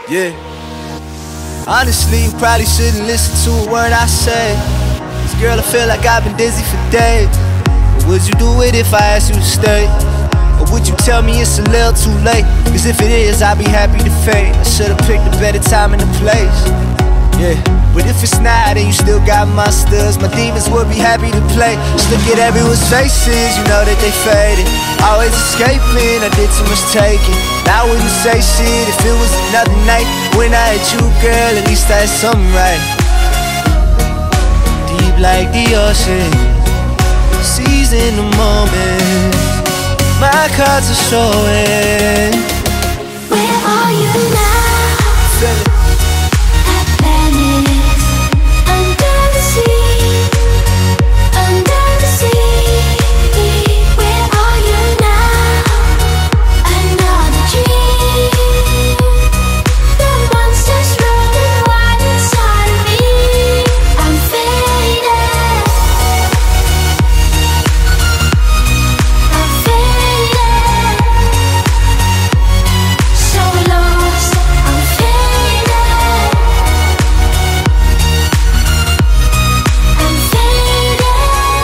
Yeah. Honestly, you probably shouldn't listen to a word I say. 'Cause girl, I feel like I've been dizzy for days. But would you do it if I asked you to stay? Or would you tell me it's a little too late? 'Cause if it is, I'd be happy to fade. I should've picked a better time and a place. Yeah, but if it's not and you still got my studs, my demons would be happy to play. Just look at everyone's faces, you know that they faded. Always escaping, I did too much taking. Now I wouldn't say shit if it was another night. When I had you, girl, at least I had something right. Deep like the ocean, seizing the moment. My cards are showing. Where are you now? Feel it. At Venice, under the sea, under the sea. Where are you now? Another dream. The monsters running wild inside of me. I'm faded. I'm faded. So lost. I'm faded. I'm faded.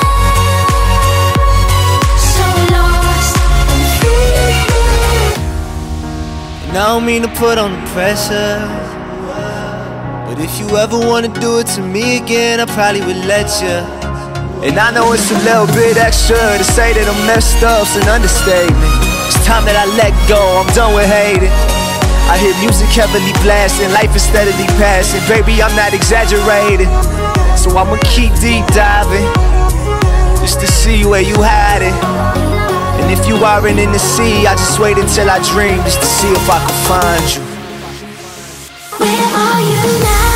So lost. I'm faded. And I don't mean to put on the pressure, but if you ever wanna do it to me again, I probably would let you. And I know it's a little bit extra to say that I'm messed up's an understatement. It's time that I let go, I'm done with hating. I hear music heavily blasting, life is steadily passing. Baby, I'm not exaggerating, so I'ma keep deep diving just to see where you hide it. And if you aren't in the sea, I just wait until I dream just to see if I can find you. Where are you now?